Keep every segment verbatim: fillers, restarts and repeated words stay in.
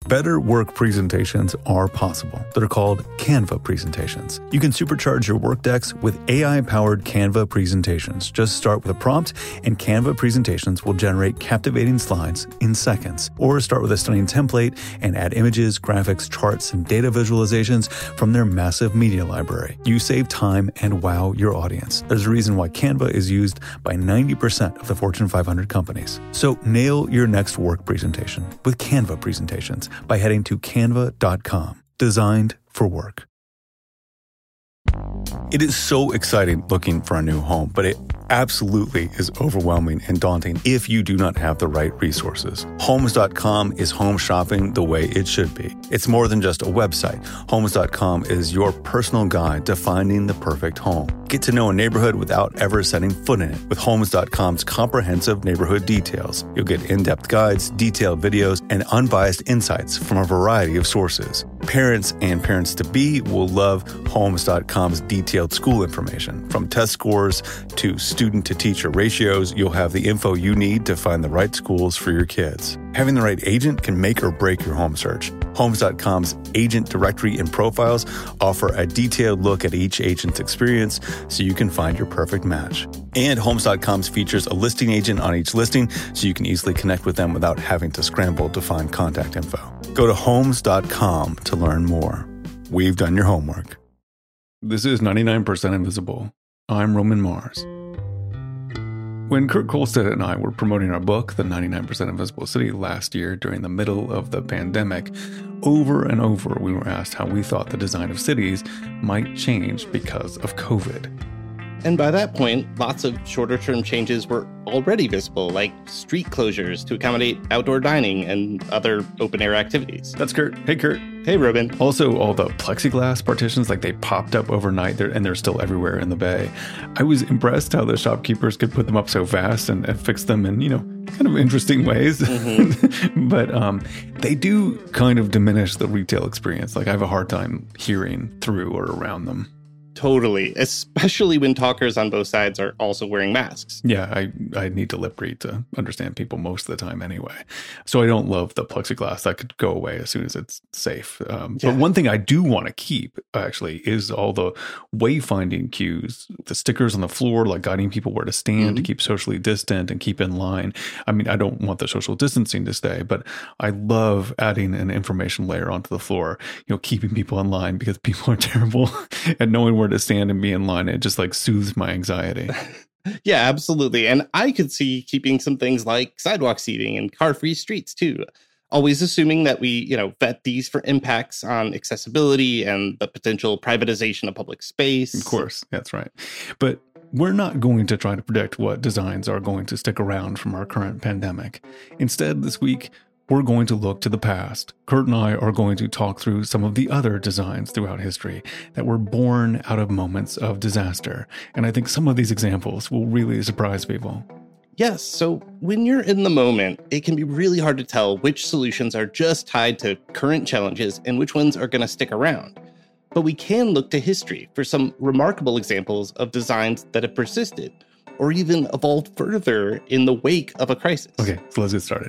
Better work presentations are possible. They're called Canva presentations. You can supercharge your work decks with A I-powered Canva presentations. Just start with a prompt, and Canva presentations will generate captivating slides in seconds. Or start with a stunning template and add images, graphics, charts, and data visualizations from their massive media library. You save time and wow your audience. There's a reason why Canva is used by ninety percent of the Fortune five hundred companies. So nail your next work presentation with Canva presentations by heading to canva dot com. Designed for work. It is so exciting looking for a new home, but it absolutely is overwhelming and daunting if you do not have the right resources. Homes dot com is home shopping the way it should be. It's more than just a website. Homes dot com is your personal guide to finding the perfect home. Get to know a neighborhood without ever setting foot in it with Homes dot com's comprehensive neighborhood details. You'll get in-depth guides, detailed videos, and unbiased insights from a variety of sources. Parents and parents-to-be will love Homes dot com's detailed school information. From test scores to student-to-teacher ratios, you'll have the info you need to find the right schools for your kids. Having the right agent can make or break your home search. Homes dot com's agent directory and profiles offer a detailed look at each agent's experience so you can find your perfect match. And Homes dot com's features a listing agent on each listing so you can easily connect with them without having to scramble to find contact info. Go to Homes dot com to learn more. We've done your homework. This is ninety-nine percent Invisible. I'm Roman Mars. When Kurt Kohlstedt and I were promoting our book, The ninety-nine percent Invisible City, last year during the middle of the pandemic, over and over we were asked how we thought the design of cities might change because of COVID. And by that point, lots of shorter-term changes were already visible, like street closures to accommodate outdoor dining and other open-air activities. That's Kurt. Hey, Kurt. Hey, Robin. Also, all the plexiglass partitions, like they popped up overnight there, and they're still everywhere in the Bay. I was impressed how the shopkeepers could put them up so fast and, and fix them in, you know, kind of interesting ways. Mm-hmm. But um, they do kind of diminish the retail experience. Like I have a hard time hearing through or around them. Totally, especially when talkers on both sides are also wearing masks. Yeah, I, I need to lip read to understand people most of the time anyway. So I don't love the plexiglass. That could go away as soon as it's safe. Um, yeah. But one thing I do want to keep, actually, is all the wayfinding cues, the stickers on the floor, like guiding people where to stand mm-hmm. to keep socially distant and keep in line. I mean, I don't want the social distancing to stay, but I love adding an information layer onto the floor, you know, keeping people in line because people are terrible at knowing where to stand and be in line. It just like soothes my anxiety. Yeah, absolutely. And I could see keeping some things like sidewalk seating and car-free streets too. Always assuming that we, you know, vet these for impacts on accessibility and the potential privatization of public space. Of course, that's right. But we're not going to try to predict what designs are going to stick around from our current pandemic. Instead, this week, we're going to look to the past. Kurt and I are going to talk through some of the other designs throughout history that were born out of moments of disaster. And I think some of these examples will really surprise people. Yes, so when you're in the moment, it can be really hard to tell which solutions are just tied to current challenges and which ones are going to stick around. But we can look to history for some remarkable examples of designs that have persisted or even evolved further in the wake of a crisis. Okay, so let's get started.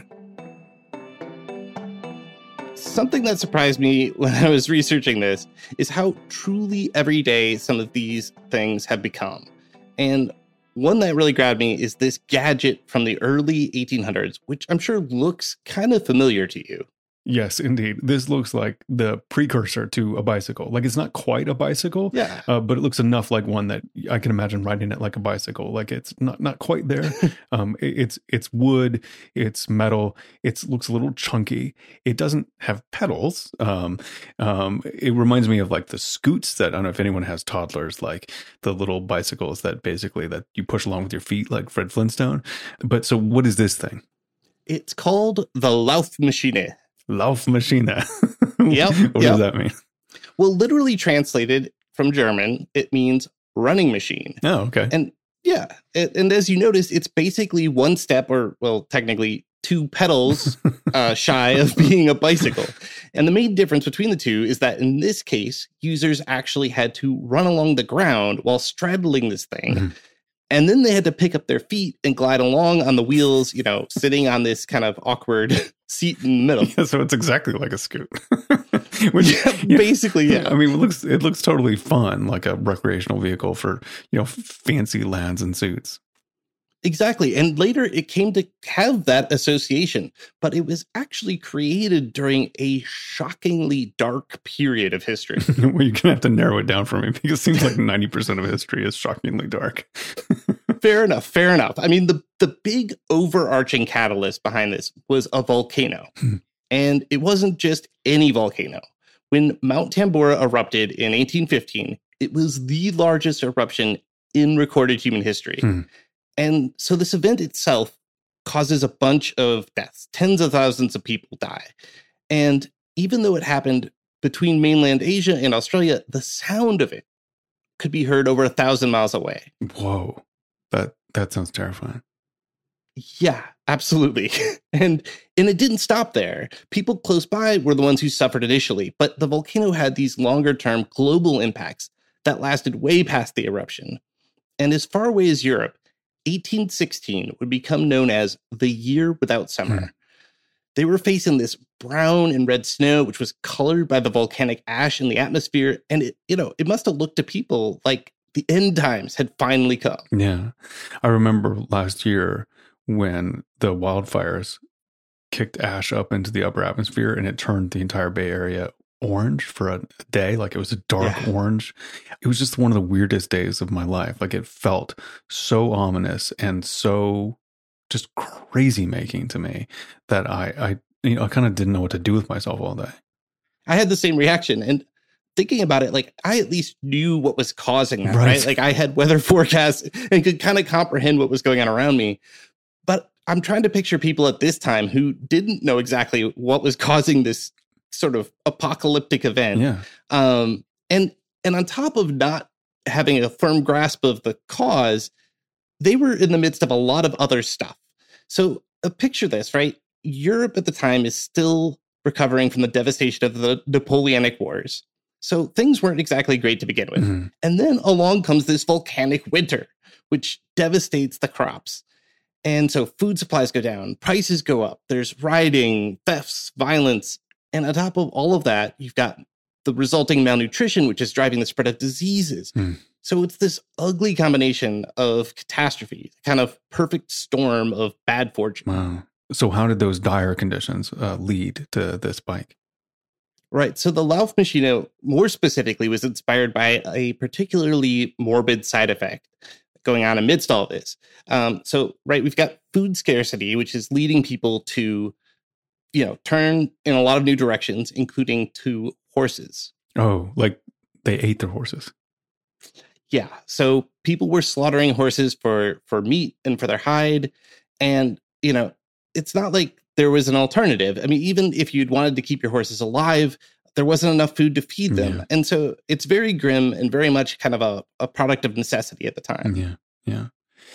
Something that surprised me when I was researching this is how truly everyday some of these things have become. And one that really grabbed me is this gadget from the early eighteen hundreds, which I'm sure looks kind of familiar to you. Yes, indeed. This looks like the precursor to a bicycle. Like it's not quite a bicycle, yeah, uh, but it looks enough like one that I can imagine riding it like a bicycle. Like it's not not quite there. um, it, it's it's wood, it's metal. It looks a little chunky. It doesn't have pedals. Um, um, it reminds me of like the scoots that I don't know if anyone has toddlers, like the little bicycles that basically that you push along with your feet, like Fred Flintstone. But so, what is this thing? It's called the Laufmaschine. Laufmaschine. Yep. What yep. does that mean? Well, literally translated from German, it means running machine. Oh, okay. And yeah, it, and as you notice, it's basically one step or, well, technically two pedals uh, shy of being a bicycle. And the main difference between the two is that in this case, users actually had to run along the ground while straddling this thing. Mm-hmm. And then they had to pick up their feet and glide along on the wheels, you know, sitting on this kind of awkward seat in the middle. Yeah, so it's exactly like a scoot. Which, yeah, yeah, basically, yeah. I mean, it looks it looks totally fun, like a recreational vehicle for, you know, fancy lads in suits. Exactly. And later it came to have that association, but it was actually created during a shockingly dark period of history. Well, you're going to have to narrow it down for me because it seems like ninety percent of history is shockingly dark. Fair enough. Fair enough. I mean, the, the big overarching catalyst behind this was a volcano. And it wasn't just any volcano. When Mount Tambora erupted in eighteen fifteen, it was the largest eruption in recorded human history. Hmm. And so this event itself causes a bunch of deaths. Tens of thousands of people die. And even though it happened between mainland Asia and Australia, the sound of it could be heard over a thousand miles away. Whoa. That that sounds terrifying. Yeah, absolutely. and and it didn't stop there. People close by were the ones who suffered initially, but the volcano had these longer-term global impacts that lasted way past the eruption. And as far away as Europe, eighteen sixteen would become known as the year without summer. Hmm. They were facing this brown and red snow, which was colored by the volcanic ash in the atmosphere. And it, you know, it must have looked to people like the end times had finally come. Yeah. I remember last year when the wildfires kicked ash up into the upper atmosphere and it turned the entire Bay Area orange for a day. Like it was a dark yeah. orange. It was just one of the weirdest days of my life. Like it felt so ominous and so just crazy making to me that I, I, you know, I kind of didn't know what to do with myself all day. I had the same reaction. And thinking about it, like I at least knew what was causing that, right? right? Like I had weather forecasts and could kind of comprehend what was going on around me. But I'm trying to picture people at this time who didn't know exactly what was causing this sort of apocalyptic event. Yeah. Um, and, and on top of not having a firm grasp of the cause, they were in the midst of a lot of other stuff. So uh, picture this, right? Europe at the time is still recovering from the devastation of the Napoleonic Wars. So things weren't exactly great to begin with. Mm-hmm. And then along comes this volcanic winter, which devastates the crops. And so food supplies go down, prices go up, there's rioting, thefts, violence. And on top of all of that, you've got the resulting malnutrition, which is driving the spread of diseases. Mm. So it's this ugly combination of catastrophe, kind of perfect storm of bad fortune. Wow. So how did those dire conditions uh, lead to this spike? Right. So the Laufmaschine, more specifically, was inspired by a particularly morbid side effect going on amidst all this. Um, so, right, we've got food scarcity, which is leading people to, you know, turn in a lot of new directions, including to horses. Oh, like they ate their horses. Yeah. So people were slaughtering horses for, for meat and for their hide. And, you know, it's not like there was an alternative. I mean, even if you'd wanted to keep your horses alive, there wasn't enough food to feed them. Yeah. And so it's very grim and very much kind of a, a product of necessity at the time. Yeah. Yeah.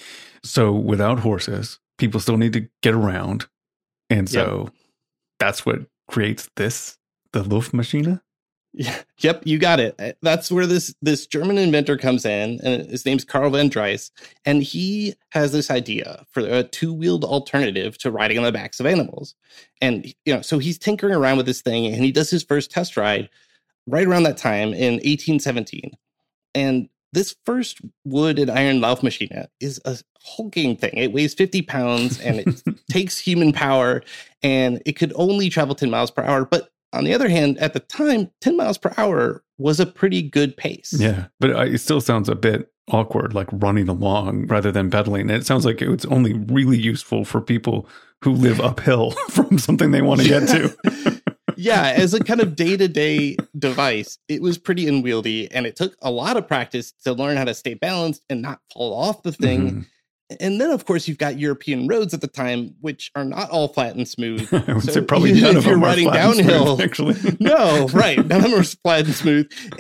So without horses, people still need to get around. And so yep. that's what creates this, the Laufmaschine? Yeah. Yep, you got it. That's where this this German inventor comes in, and his name's Karl von Drais, and he has this idea for a two-wheeled alternative to riding on the backs of animals. And you know, so he's tinkering around with this thing, and he does his first test ride right around that time in eighteen seventeen. And this first wood and iron Laufmaschine is a hulking thing. It weighs fifty pounds, and it takes human power, and it could only travel ten miles per hour, but on the other hand, at the time, ten miles per hour was a pretty good pace. Yeah, but it still sounds a bit awkward, like running along rather than pedaling. It sounds like it's only really useful for people who live uphill from something they want to get to. Yeah, as a kind of day-to-day device, it was pretty unwieldy, and it took a lot of practice to learn how to stay balanced and not fall off the thing. Mm-hmm. And then, of course, you've got European roads at the time, which are not all flat and smooth. I would so say probably none if of you're them riding are flat downhill, and smooth, actually. No, right. None of them are flat and smooth. And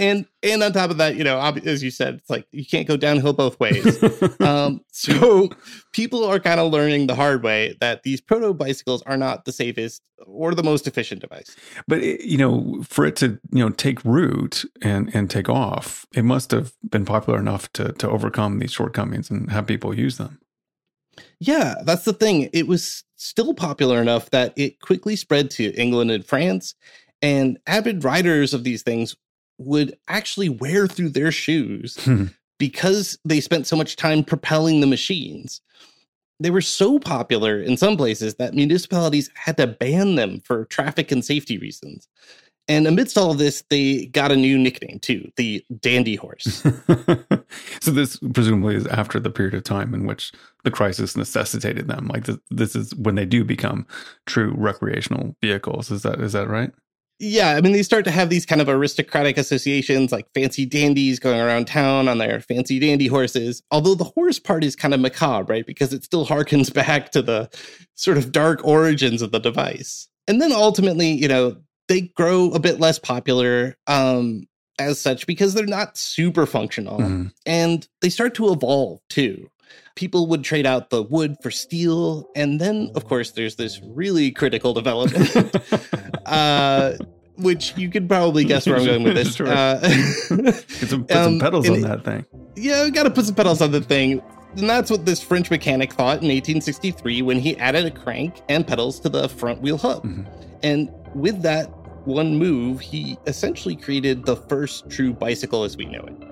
And on top of that, you know, as you said, it's like you can't go downhill both ways. um, so people are kind of learning the hard way that these proto bicycles are not the safest or the most efficient device. But, it, you know, for it to, you know, take root and, and take off, it must have been popular enough to, to overcome these shortcomings and have people use them. Yeah, that's the thing. It was still popular enough that it quickly spread to England and France, and avid riders of these things would actually wear through their shoes because they spent so much time propelling the machines. They were so popular in some places that municipalities had to ban them for traffic and safety reasons. And amidst all of this, they got a new nickname, too, the dandy horse. So this presumably is after the period of time in which the crisis necessitated them. Like this, this is when they do become true recreational vehicles. Is that is that right? Yeah, I mean, they start to have these kind of aristocratic associations, like fancy dandies going around town on their fancy dandy horses. Although the horse part is kind of macabre, right? Because it still harkens back to the sort of dark origins of the device. And then ultimately, you know, they grow a bit less popular um, as such because they're not super functional. Mm-hmm. And they start to evolve, too. People would trade out the wood for steel. And then, of course, there's this really critical development, uh, which you could probably guess where I'm going with this. Sure. Uh, Get some, put some um, pedals on it, that thing. Yeah, we got to put some pedals on the thing. And that's what this French mechanic thought in eighteen sixty-three when he added a crank and pedals to the front wheel hub. Mm-hmm. And with that one move, he essentially created the first true bicycle as we know it.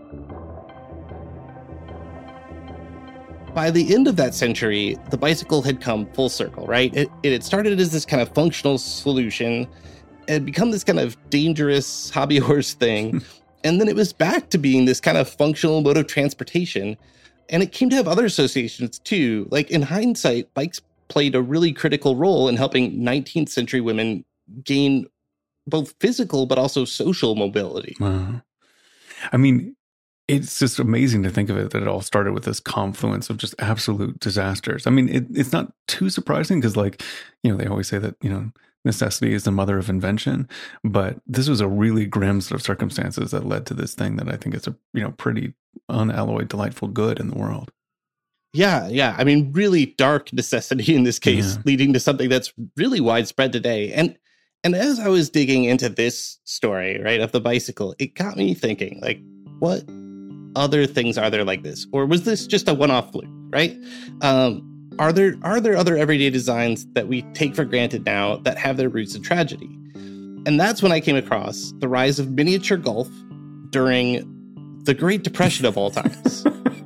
By the end of that century, the bicycle had come full circle, right? It, it had started as this kind of functional solution. It had become this kind of dangerous hobby horse thing. And then it was back to being this kind of functional mode of transportation. And it came to have other associations too. Like in hindsight, bikes played a really critical role in helping nineteenth century women gain both physical but also social mobility. Wow. I mean, it's just amazing to think of it that it all started with this confluence of just absolute disasters. I mean, it, it's not too surprising because, like, you know, they always say that, you know, necessity is the mother of invention. But this was a really grim set of circumstances that led to this thing that I think is a, you know, pretty unalloyed, delightful good in the world. Yeah, yeah. I mean, really dark necessity in this case, yeah. leading to something that's really widespread today. And and as I was digging into this story, right, of the bicycle, it got me thinking, like, what other things are there like this? Or was this just a one-off fluke, right? Um, are there are there other everyday designs that we take for granted now that have their roots in tragedy? And that's when I came across the rise of miniature golf during the Great Depression of all times.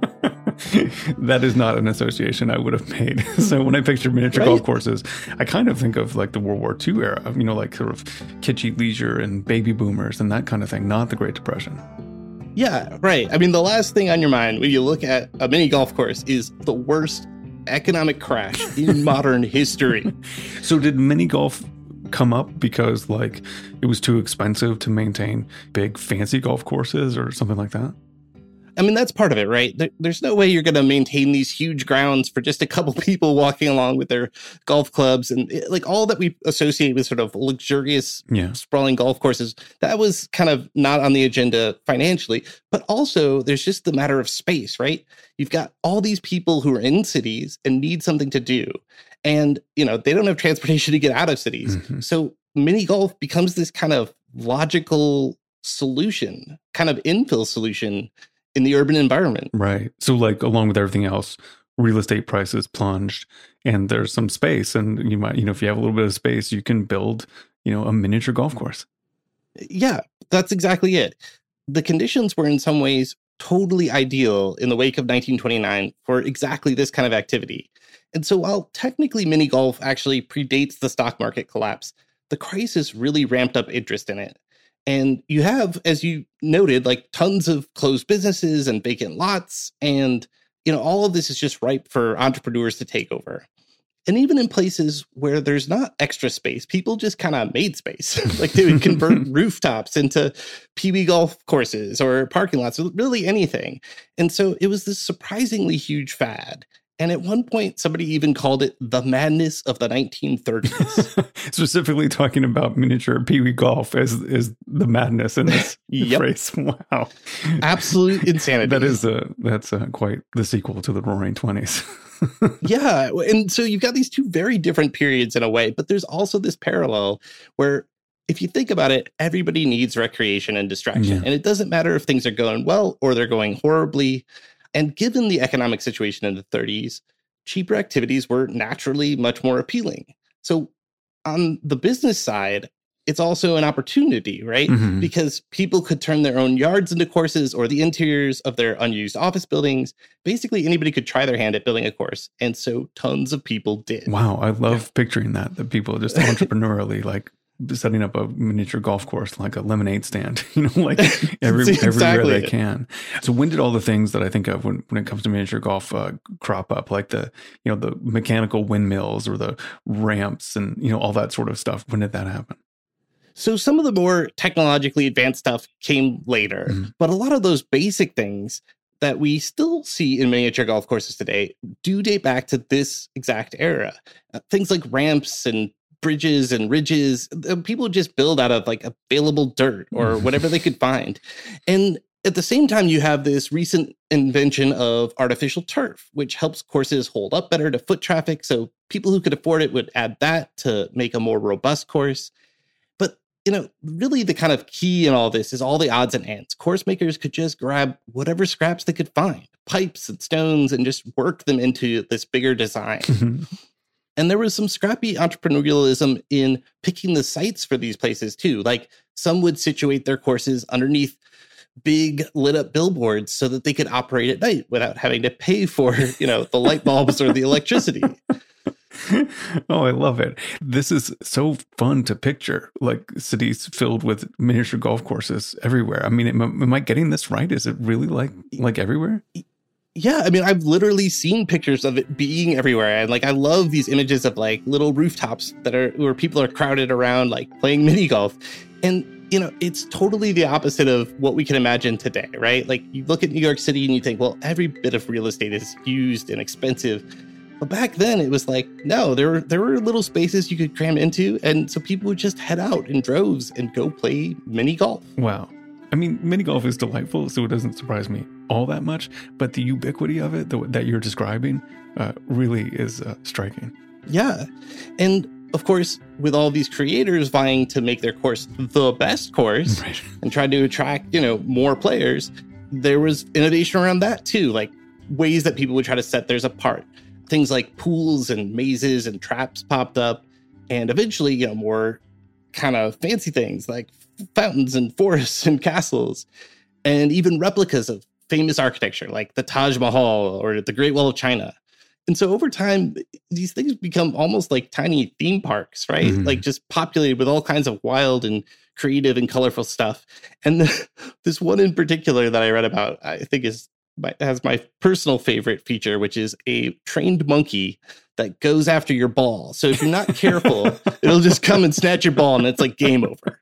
That is not an association I would have made. So when I picture miniature right? golf courses, I kind of think of like the World War Two era, you know, like sort of kitschy leisure and baby boomers and that kind of thing, not the Great Depression. Yeah, right. I mean, the last thing on your mind when you look at a mini golf course is the worst economic crash in modern history. So did mini golf come up because like it was too expensive to maintain big fancy golf courses or something like that? I mean, that's part of it, right? There, there's no way you're going to maintain these huge grounds for just a couple people walking along with their golf clubs. And it, like all that we associate with sort of luxurious, yeah. sprawling golf courses, that was kind of not on the agenda financially. But also there's just the matter of space, right? You've got all these people who are in cities and need something to do. And, you know, they don't have transportation to get out of cities. Mm-hmm. So mini golf becomes this kind of logical solution, kind of infill solution in the urban environment. Right. So like along with everything else, real estate prices plunged and there's some space and you might, you know, if you have a little bit of space, you can build, you know, a miniature golf course. Yeah, that's exactly it. The conditions were in some ways totally ideal in the wake of nineteen twenty-nine for exactly this kind of activity. And so while technically mini golf actually predates the stock market collapse, the crisis really ramped up interest in it. And you have, as you noted, like tons of closed businesses and vacant lots. And, you know, all of this is just ripe for entrepreneurs to take over. And even in places where there's not extra space, people just kind of made space. Like they would convert rooftops into P B golf courses or parking lots, or really anything. And so it was this surprisingly huge fad. And at one point, somebody even called it the madness of the nineteen thirties. Specifically talking about miniature Pee-wee golf as, as the madness in this Yep. phrase. Wow. Absolute insanity. That is a, that's a, quite the sequel to the Roaring Twenties. Yeah. And so you've got these two very different periods in a way, but there's also this parallel where if you think about it, everybody needs recreation and distraction. Yeah. And it doesn't matter if things are going well or they're going horribly. And given the economic situation in the thirties, cheaper activities were naturally much more appealing. So on the business side, it's also an opportunity, right? Mm-hmm. Because people could turn their own yards into courses or the interiors of their unused office buildings. Basically, anybody could try their hand at building a course. And so tons of people did. Wow. I love picturing that, that people just entrepreneurially like setting up a miniature golf course, like a lemonade stand, you know, like every, Exactly everywhere they it. can. So when did all the things that I think of when, when it comes to miniature golf uh, crop up, like the, you know, the mechanical windmills or the ramps and, you know, all that sort of stuff? When did that happen? So some of the more technologically advanced stuff came later, Mm-hmm. but a lot of those basic things that we still see in miniature golf courses today do date back to this exact era. Uh, things like ramps and bridges and ridges, uh, people just build out of like available dirt or whatever they could find. And at the same time, you have this recent invention of artificial turf, which helps courses hold up better to foot traffic. So people who could afford it would add that to make a more robust course. But, you know, really the kind of key in all this is all the odds and ends. Course makers could just grab whatever scraps they could find, pipes and stones, and just work them into this bigger design. And there was some scrappy entrepreneurialism in picking the sites for these places, too. Like some would situate their courses underneath big lit up billboards so that they could operate at night without having to pay for, you know, the light bulbs or the electricity. Oh, I love it. This is so fun to picture, like cities filled with miniature golf courses everywhere. I mean, am, am I getting this right? Is it really like like everywhere? Yeah, I mean, I've literally seen pictures of it being everywhere. And like, I love these images of like little rooftops that are where people are crowded around, like playing mini golf. And, you know, it's totally the opposite of what we can imagine today, right? Like you look at New York City and you think, well, every bit of real estate is used and expensive. But back then it was like, no, there were, there were little spaces you could cram into. And so people would just head out in droves and go play mini golf. Wow. I mean, mini golf is delightful, so it doesn't surprise me all that much. But the ubiquity of it the, that you're describing uh, really is uh, striking. Yeah. And of course, with all these creators vying to make their course the best course Right. and trying to attract, you know, more players, there was innovation around that too, like ways that people would try to set theirs apart. Things like pools and mazes and traps popped up. And eventually, you know, more kind of fancy things like fountains and forests and castles, and even replicas of famous architecture like the Taj Mahal or the Great Wall of China. And so over time, these things become almost like tiny theme parks, right? Mm-hmm. Like just populated with all kinds of wild and creative and colorful stuff. And the, this one in particular that I read about, I think is my, has my personal favorite feature, which is a trained monkey that goes after your ball. So if you're not careful, it'll just come and snatch your ball and it's like game over.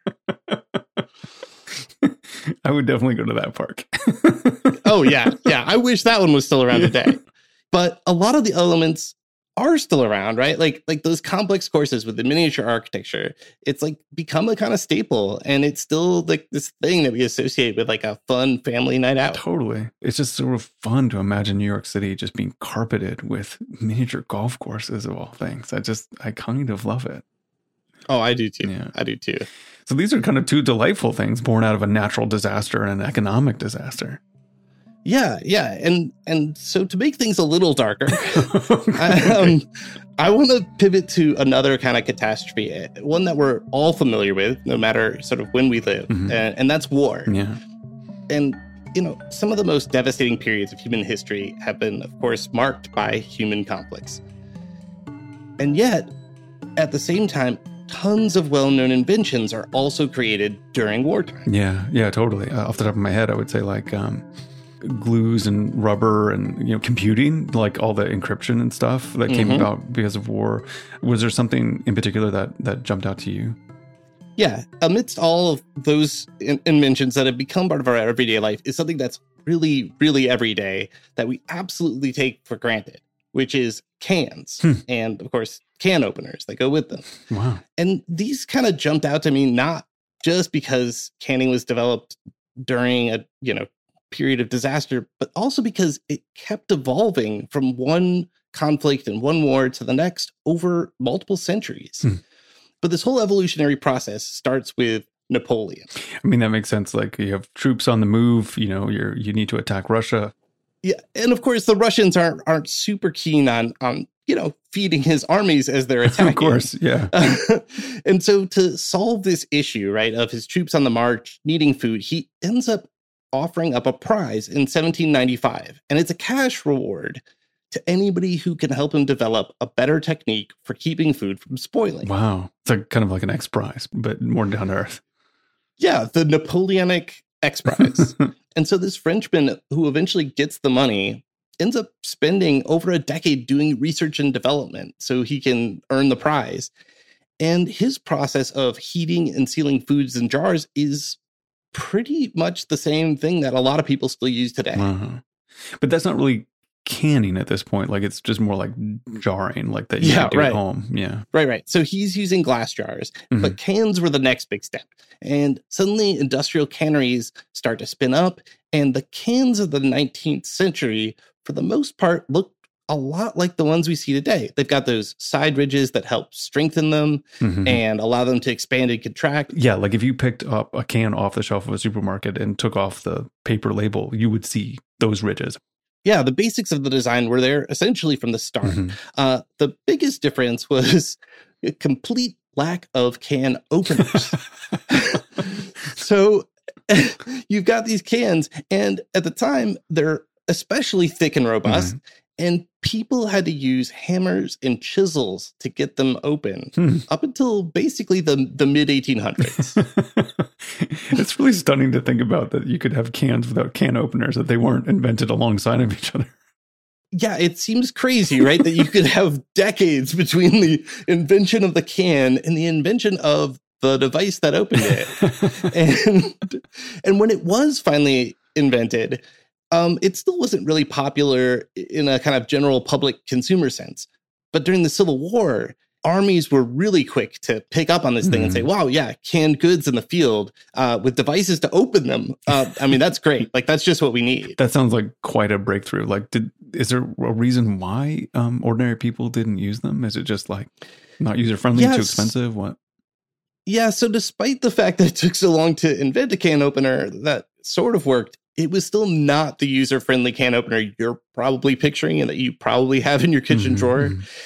I would definitely go to that park. Oh, yeah. Yeah. I wish that one was still around today. But a lot of the elements are still around, right? Like like those complex courses with the miniature architecture, it's like become a kind of staple. And it's still like this thing that we associate with like a fun family night out. Totally. It's just sort of fun to imagine New York City just being carpeted with miniature golf courses of all things. I just, I kind of love it. Oh, I do too. Yeah. I do too. So these are kind of two delightful things born out of a natural disaster and an economic disaster. Yeah, yeah. And and so to make things a little darker, I, um, I want to pivot to another kind of catastrophe, one that we're all familiar with, no matter sort of when we live, Mm-hmm. and, and that's war. Yeah. And, you know, some of the most devastating periods of human history have been, of course, marked by human conflicts. And yet, at the same time, tons of well-known inventions are also created during wartime. Yeah, yeah, totally. Uh, off the top of my head, I would say like um, glues and rubber and, you know, computing, like all the encryption and stuff that came Mhm. about because of war. Was there something in particular that, that jumped out to you? Yeah, amidst all of those in- inventions that have become part of our everyday life is something that's really, really everyday that we absolutely take for granted. which is cans. Hmm. And of course, can openers that go with them. Wow. And these kind of jumped out to me, not just because canning was developed during a, you know, period of disaster, but also because it kept evolving from one conflict and one war to the next over multiple centuries. Hmm. But this whole evolutionary process starts with Napoleon. I mean, that makes sense. Like, you have troops on the move, you know, you're you need to attack Russia. Yeah, and of course the Russians aren't aren't super keen on on you know feeding his armies as they're attacking. Of course, yeah. And so to solve this issue, right, of his troops on the march needing food, he ends up offering up a prize in seventeen ninety-five, and it's a cash reward to anybody who can help him develop a better technique for keeping food from spoiling. Wow, it's like kind of like an X Prize, but more down to earth. Yeah, the Napoleonic X Prize. And so this Frenchman who eventually gets the money ends up spending over a decade doing research and development so he can earn the prize. And his process of heating and sealing foods in jars is pretty much the same thing that a lot of people still use today. Uh-huh. But that's not really canning at this point. Like, it's just more like jarring, like that you yeah, do right. at home. Yeah. Right, right. So he's using glass jars, mm-hmm. but cans were the next big step. And suddenly industrial canneries start to spin up, and the cans of the nineteenth century, for the most part, look a lot like the ones we see today. They've got those side ridges that help strengthen them mm-hmm. and allow them to expand and contract. Yeah, like if you picked up a can off the shelf of a supermarket and took off the paper label, you would see those ridges. Yeah, the basics of the design were there essentially from the start. Mm-hmm. Uh, the biggest difference was a complete lack of can openers. So you've got these cans, and at the time, they're especially thick and robust, mm-hmm. and people had to use hammers and chisels to get them open hmm. up until basically the, the mid eighteen hundreds. It's really stunning to think about that you could have cans without can openers, that they weren't invented alongside of each other. Yeah, it seems crazy, right? That you could have decades between the invention of the can and the invention of the device that opened it. and, and when it was finally invented, um, it still wasn't really popular in a kind of general public consumer sense. But during the Civil War, armies were really quick to pick up on this thing mm. and say, wow, yeah, canned goods in the field uh, with devices to open them. Uh, I mean, that's great. Like, that's just what we need. That sounds like quite a breakthrough. Like, did is there a reason why um, ordinary people didn't use them? Is it just like not user-friendly, yes. too expensive? What? Yeah, so despite the fact that it took so long to invent a can opener that sort of worked, it was still not the user-friendly can opener you're probably picturing and that you probably have in your kitchen mm-hmm. drawer.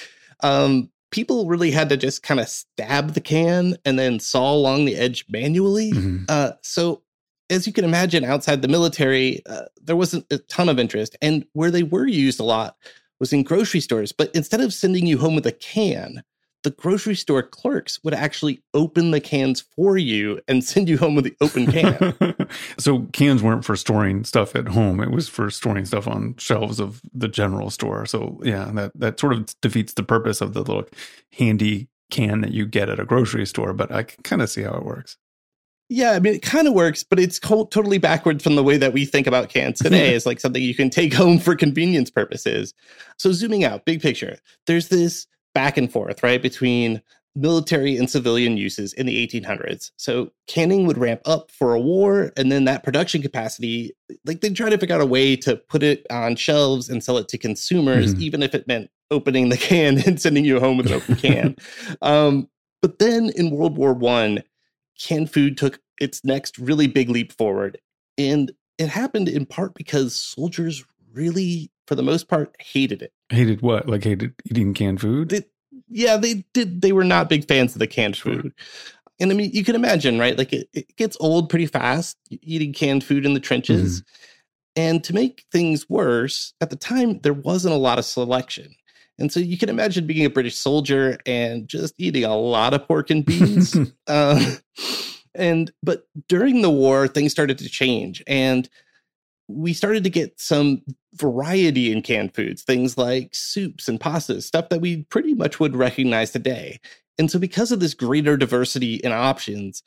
Um, people really had to just kind of stab the can and then saw along the edge manually. Mm-hmm. Uh, so as you can imagine, outside the military, uh, there wasn't a ton of interest. And where they were used a lot was in grocery stores. But instead of sending you home with a can, the grocery store clerks would actually open the cans for you and send you home with the open can. So cans weren't for storing stuff at home. It was for storing stuff on shelves of the general store. So yeah, that, that sort of defeats the purpose of the little handy can that you get at a grocery store. But I can kind of see how it works. Yeah, I mean, it kind of works, but it's co- totally backwards from the way that we think about cans today as like something you can take home for convenience purposes. So zooming out, big picture, there's this back and forth, right, between military and civilian uses in the eighteen hundreds. So canning would ramp up for a war, and then that production capacity, like they'd try to figure out a way to put it on shelves and sell it to consumers, mm-hmm. even if it meant opening the can and sending you home with an open can. um, but then in World War One, canned food took its next really big leap forward. And it happened in part because soldiers really, for the most part, hated it. Hated what? Like hated eating canned food? They, yeah, they did. They were not big fans of the canned sure. food. And I mean, you can imagine, right? Like it, it gets old pretty fast, eating canned food in the trenches. Mm-hmm. And to make things worse, at the time, there wasn't a lot of selection. And so you can imagine being a British soldier and just eating a lot of pork and beans. uh, and but during the war, things started to change. And we started to get some variety in canned foods, things like soups and pastas, stuff that we pretty much would recognize today. And so because of this greater diversity in options,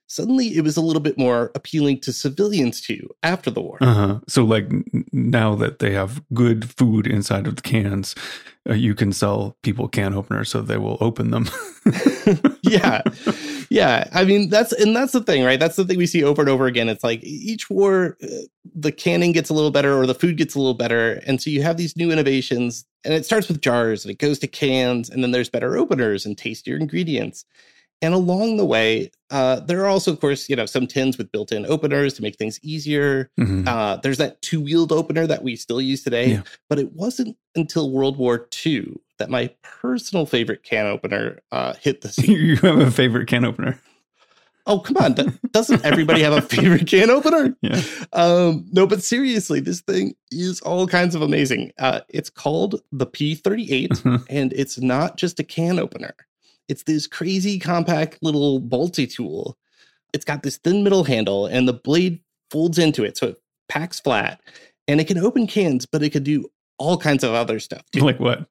suddenly it was a little bit more appealing to civilians too after the war. Uh-huh. So like n- now that they have good food inside of the cans, uh, you can sell people can openers so they will open them. yeah. Yeah. I mean, that's, and that's the thing, right? That's the thing we see over and over again. It's like each war, uh, the canning gets a little better or the food gets a little better. And so you have these new innovations, and it starts with jars and it goes to cans, and then there's better openers and tastier ingredients. And along the way, uh, there are also, of course, you know, some tins with built-in openers to make things easier. Mm-hmm. Uh, there's that two-wheeled opener that we still use today. Yeah. But it wasn't until World War Two that my personal favorite can opener uh, hit the scene. You have a favorite can opener? Oh, come on. Doesn't everybody have a favorite can opener? Yeah. Um, no, but seriously, this thing is all kinds of amazing. Uh, it's called the P thirty-eight, mm-hmm. and it's not just a can opener. It's this crazy compact little bolty tool. It's got this thin middle handle, and the blade folds into it, so it packs flat. And it can open cans, but it can do all kinds of other stuff too. Like what?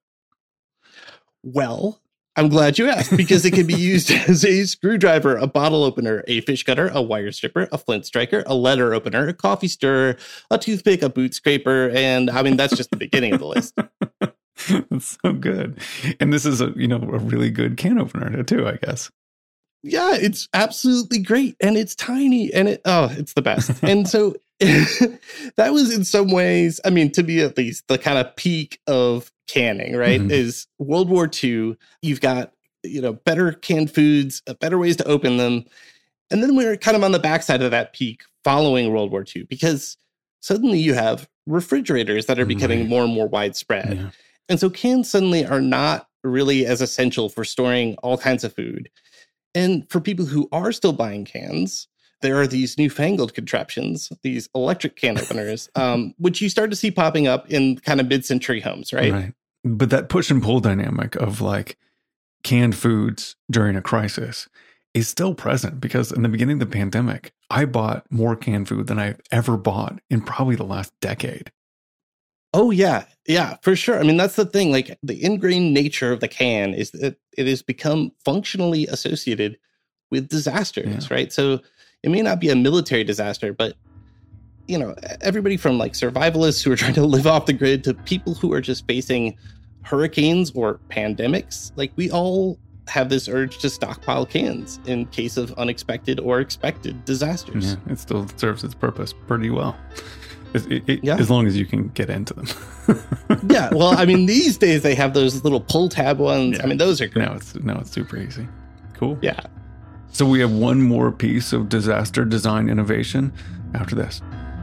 Well, I'm glad you asked, because it can be used as a screwdriver, a bottle opener, a fish cutter, a wire stripper, a flint striker, a letter opener, a coffee stirrer, a toothpick, a boot scraper, and I mean, that's just the beginning of the list. That's so good. And this is a, you know, a really good can opener too, I guess. Yeah, it's absolutely great. And it's tiny, and it, oh, it's the best. And so that was in some ways, I mean, to me at least, the kind of peak of canning, right? Mm-hmm. Is World War Two. You've got, you know, better canned foods, better ways to open them. And then we're kind of on the backside of that peak following World War Two, because suddenly you have refrigerators that are becoming right. more and more widespread. Yeah. And so cans suddenly are not really as essential for storing all kinds of food. And for people who are still buying cans, there are these newfangled contraptions, these electric can openers, um, which you start to see popping up in kind of mid-century homes, right? Right. But that push and pull dynamic of like canned foods during a crisis is still present, because in the beginning of the pandemic, I bought more canned food than I've ever bought in probably the last decade. Oh, yeah. Yeah, for sure. I mean, that's the thing. Like, the ingrained nature of the can is that it has become functionally associated with disasters, yeah. right? So it may not be a military disaster, but, you know, everybody from like survivalists who are trying to live off the grid to people who are just facing hurricanes or pandemics, like we all have this urge to stockpile cans in case of unexpected or expected disasters. Yeah, it still serves its purpose pretty well. It, it, yeah. As long as you can get into them. Yeah, well, I mean, these days they have those little pull tab ones. Yeah. I mean, those are great. Now it's, now it's super easy. Cool. Yeah. So we have one more piece of disaster design innovation after this.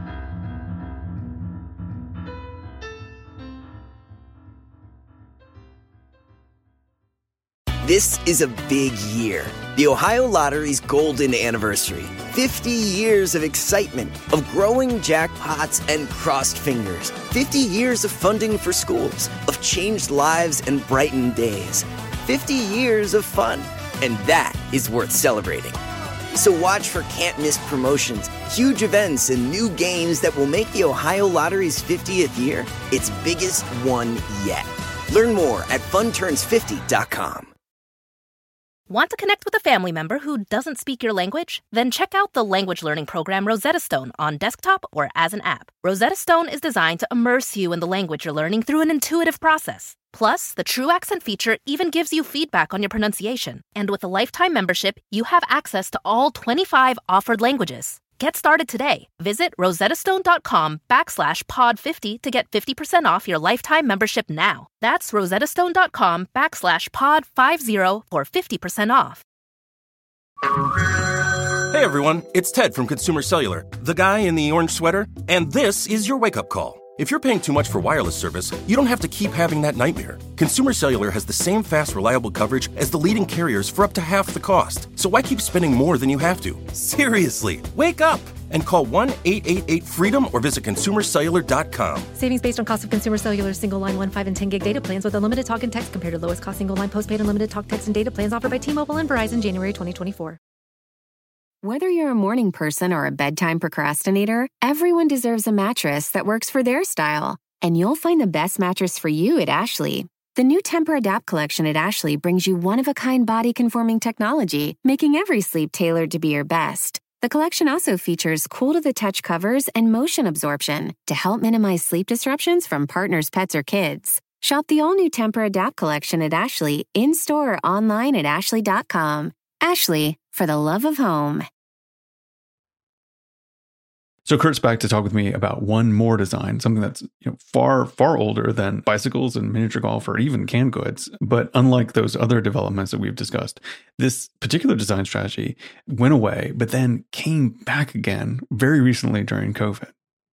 This is a big year. The Ohio Lottery's golden anniversary. fifty years of excitement, of growing jackpots and crossed fingers. fifty years of funding for schools, of changed lives and brightened days. fifty years of fun, and that is worth celebrating. So watch for can't-miss promotions, huge events, and new games that will make the Ohio Lottery's fiftieth year its biggest one yet. Learn more at fun turns fifty dot com. Want to connect with a family member who doesn't speak your language? Then check out the language learning program Rosetta Stone on desktop or as an app. Rosetta Stone is designed to immerse you in the language you're learning through an intuitive process. Plus, the True Accent feature even gives you feedback on your pronunciation. And with a lifetime membership, you have access to all twenty-five offered languages. Get started today. Visit rosettastone.com backslash pod 50 to get fifty percent off your lifetime membership now. That's rosettastone.com backslash pod 50 for fifty percent off. Hey everyone, it's Ted from Consumer Cellular, the guy in the orange sweater, and this is your wake-up call. If you're paying too much for wireless service, you don't have to keep having that nightmare. Consumer Cellular has the same fast, reliable coverage as the leading carriers for up to half the cost. So why keep spending more than you have to? Seriously, wake up and call one eight eight eight freedom or visit consumer cellular dot com. Savings based on cost of Consumer Cellular single line one, five, and ten gig data plans with unlimited talk and text compared to lowest cost single line postpaid unlimited talk, text, and data plans offered by T-Mobile and Verizon January twenty twenty-four. Whether you're a morning person or a bedtime procrastinator, everyone deserves a mattress that works for their style. And you'll find the best mattress for you at Ashley. The new Temper-Adapt collection at Ashley brings you one-of-a-kind body-conforming technology, making every sleep tailored to be your best. The collection also features cool-to-the-touch covers and motion absorption to help minimize sleep disruptions from partners, pets, or kids. Shop the all-new Temper-Adapt collection at Ashley, in-store or online at ashley dot com. Ashley, for the love of home. So Kurt's back to talk with me about one more design, something that's you know far, far older than bicycles and miniature golf or even canned goods. But unlike those other developments that we've discussed, this particular design strategy went away, but then came back again very recently during COVID.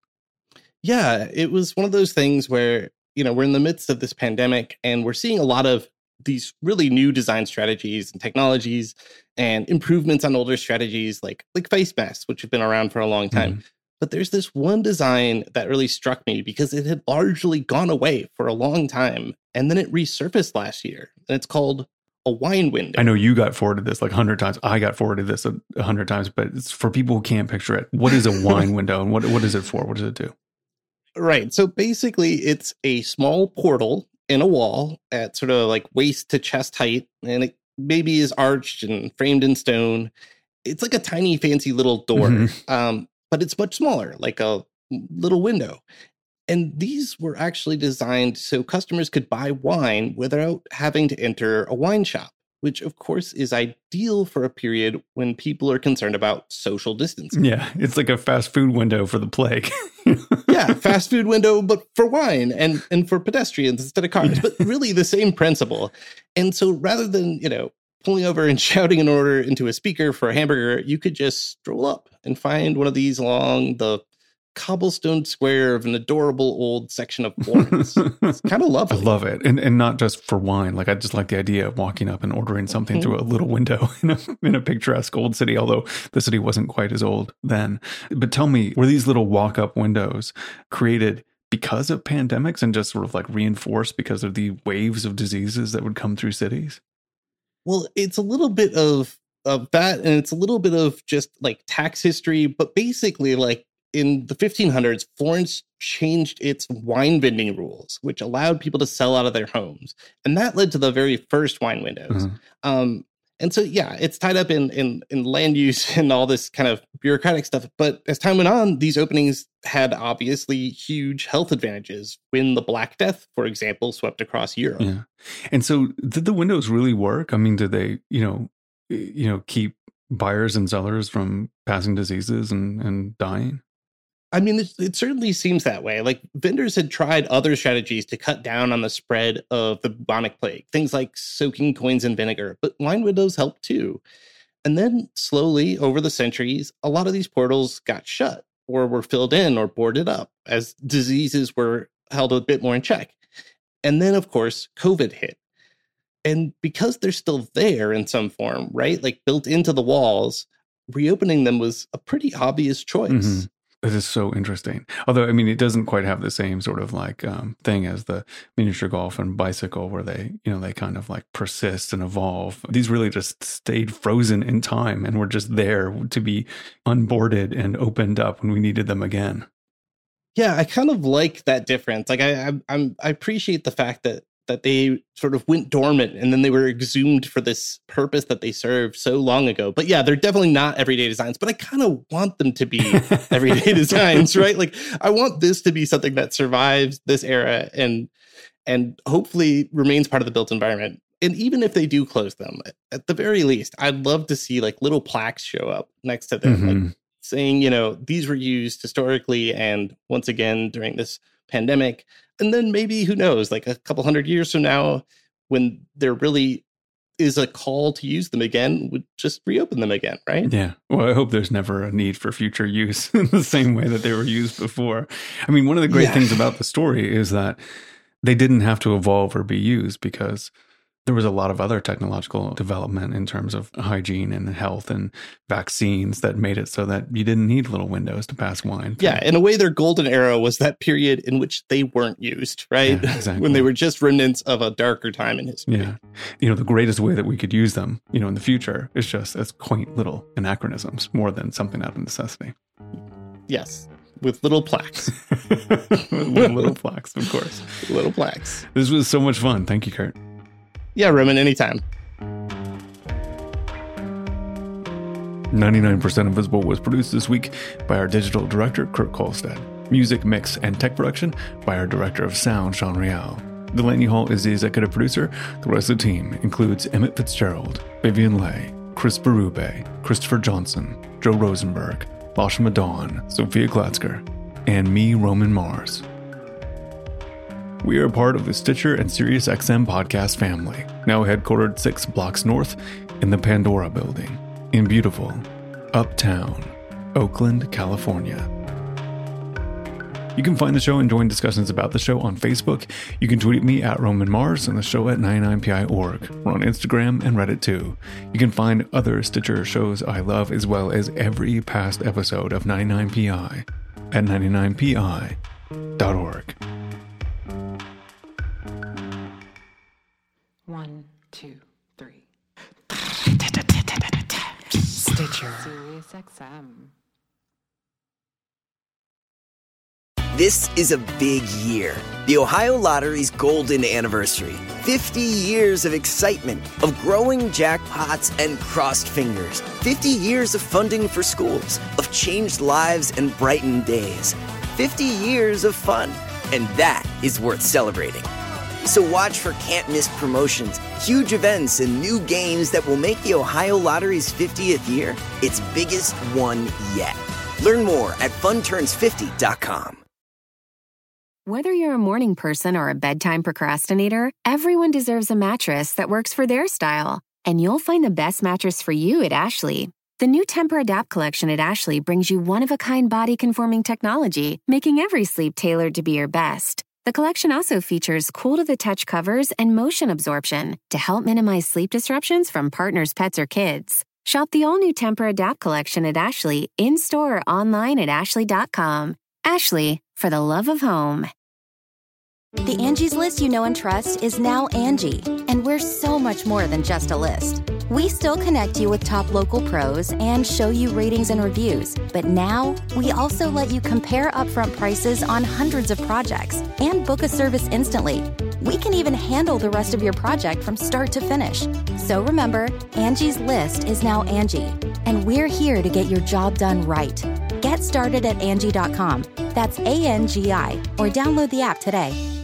Yeah, it was one of those things where, you know, we're in the midst of this pandemic and we're seeing a lot of these really new design strategies and technologies and improvements on older strategies like, like face masks, which have been around for a long time. Mm-hmm. But there's this one design that really struck me because it had largely gone away for a long time. And then it resurfaced last year. And it's called a wine window. I know you got forwarded this like a hundred times. I got forwarded this a, a hundred times. But it's for people who can't picture it. What is a wine window and what what is it for? What does it do? Right. So basically, it's a small portal in a wall at sort of like waist to chest height. And it maybe is arched and framed in stone. It's like a tiny, fancy little door. Mm-hmm. Um, but it's much smaller, like a little window. And these were actually designed so customers could buy wine without having to enter a wine shop, which of course is ideal for a period when people are concerned about social distancing. Yeah, it's like a fast food window for the plague. Yeah, fast food window, but for wine and, and for pedestrians instead of cars, but really the same principle. And so rather than, you know, pulling over and shouting an order into a speaker for a hamburger, you could just stroll up and find one of these along the cobblestone square of an adorable old section of Florence. It's kind of lovely. I love it. And and not just for wine. Like, I just like the idea of walking up and ordering something mm-hmm. through a little window in a, in a picturesque old city, although the city wasn't quite as old then. But tell me, were these little walk-up windows created because of pandemics and just sort of like reinforced because of the waves of diseases that would come through cities? Well, it's a little bit of, of that, and it's a little bit of just like tax history, but basically like in the fifteen hundreds, Florence changed its wine vending rules, which allowed people to sell out of their homes. And that led to the very first wine windows. Mm-hmm. Um, and so, yeah, it's tied up in, in, in land use and all this kind of bureaucratic stuff. But as time went on, these openings had obviously huge health advantages when the Black Death, for example, swept across Europe. Yeah. And so did the windows really work? I mean, did they, you know, you know, keep buyers and sellers from passing diseases and, and dying? I mean, it, it certainly seems that way. Like, vendors had tried other strategies to cut down on the spread of the bubonic plague, things like soaking coins in vinegar, but wine windows helped too. And then slowly over the centuries, a lot of these portals got shut or were filled in or boarded up as diseases were held a bit more in check. And then, of course, COVID hit. And because they're still there in some form, right, like built into the walls, reopening them was a pretty obvious choice. Mm-hmm. It is so interesting. Although, I mean, it doesn't quite have the same sort of like um, thing as the miniature golf and bicycle where they, you know, they kind of like persist and evolve. These really just stayed frozen in time and were just there to be unboarded and opened up when we needed them again. Yeah, I kind of like that difference. Like, I, I, I'm, I appreciate the fact that that they sort of went dormant and then they were exhumed for this purpose that they served so long ago. But yeah, they're definitely not everyday designs, but I kind of want them to be everyday designs, right? Like, I want this to be something that survives this era and and hopefully remains part of the built environment. And even if they do close them, at the very least, I'd love to see like little plaques show up next to them, mm-hmm. like saying, you know, these were used historically and once again during this pandemic. And then maybe, who knows, like a couple hundred years from now, when there really is a call to use them again, would just reopen them again, right? Yeah. Well, I hope there's never a need for future use in the same way that they were used before. I mean, one of the great yeah. things about the story is that they didn't have to evolve or be used because there was a lot of other technological development in terms of hygiene and health and vaccines that made it so that you didn't need little windows to pass wine. Yeah, in a way, their golden era was that period in which they weren't used, right? Yeah, exactly. When they were just remnants of a darker time in history. Yeah. You know, the greatest way that we could use them, you know, in the future is just as quaint little anachronisms more than something out of necessity. Yes. with little plaques. with little plaques, of course. Little plaques. This was so much fun. Thank you, Kurt. Yeah, Roman, anytime. ninety-nine percent Invisible was produced this week by our digital director, Kurt Kolstad. Music, mix, and tech production by our director of sound, Sean Rial. Delaney Hall is the executive producer. The rest of the team includes Emmett Fitzgerald, Vivian Leigh, Chris Berube, Christopher Johnson, Joe Rosenberg, Lasha Madon, Sophia Glatzker, and me, Roman Mars. We are part of the Stitcher and SiriusXM podcast family, now headquartered six blocks north in the Pandora building in beautiful Uptown, Oakland, California. You can find the show and join discussions about the show on Facebook. You can tweet me at Roman Mars and the show at ninety-nine P I dot org. We're on Instagram and Reddit too. You can find other Stitcher shows I love as well as every past episode of ninety-nine P I at ninety-nine P I dot org. One, two, three. Stitcher. SiriusXM. This is a big year. The Ohio Lottery's golden anniversary. fifty years of excitement, of growing jackpots and crossed fingers. fifty years of funding for schools, of changed lives and brightened days. fifty years of fun, and that is worth celebrating. So watch for can't-miss promotions, huge events, and new games that will make the Ohio Lottery's fiftieth year its biggest one yet. Learn more at fun turns fifty dot com. Whether you're a morning person or a bedtime procrastinator, everyone deserves a mattress that works for their style. And you'll find the best mattress for you at Ashley. The new Tempur-Adapt collection at Ashley brings you one-of-a-kind body-conforming technology, making every sleep tailored to be your best. The collection also features cool-to-the-touch covers and motion absorption to help minimize sleep disruptions from partners, pets, or kids. Shop the all-new Tempur-Adapt collection at Ashley, in-store or online at ashley dot com. Ashley, for the love of home. The Angie's List you know and trust is now Angie, and we're so much more than just a list. We still connect you with top local pros and show you ratings and reviews, but now we also let you compare upfront prices on hundreds of projects and book a service instantly. We can even handle the rest of your project from start to finish. So remember, Angie's List is now Angie, and we're here to get your job done right. Get started at Angie dot com. That's A N G I, or download the app today.